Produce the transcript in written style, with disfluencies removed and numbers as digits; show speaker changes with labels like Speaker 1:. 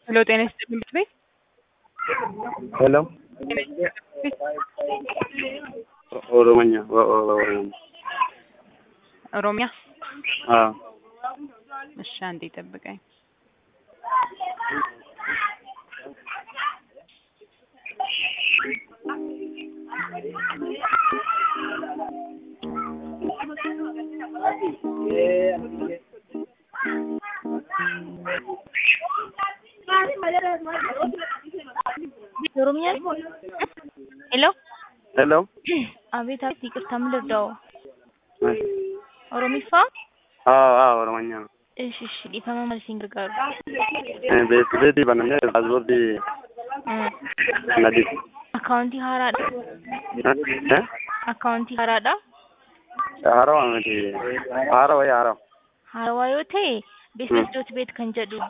Speaker 1: Hello, ጤና ይስጥልኝ ትምህርት ቤት።
Speaker 2: ሄሎ ኦሮሞኛ
Speaker 1: ኦሮሚያ።
Speaker 2: አዎ
Speaker 1: እሺ አንዴ ጠብቀኝ።
Speaker 3: ኦሮሚያ ሄሎ
Speaker 2: ሄሎ
Speaker 3: አቤት አቤት ይቅርታ ምን ልርዳው? ኦሮሚፋ
Speaker 2: አዎ ኦሮሞኛ ነው።
Speaker 3: እሺ እሺ ዲፋማ ሲንግር ጋር
Speaker 2: ቤት በነነ ፓስፖርት ነዲ
Speaker 3: አካውንቲ ሀራዳ አካውንቲ ሀራዳ
Speaker 2: ሀራው አመቲ ሀራው ሀራው
Speaker 3: ሀራዋዮቴ ቢዝነስ ዶት ቤት ከንጀዱ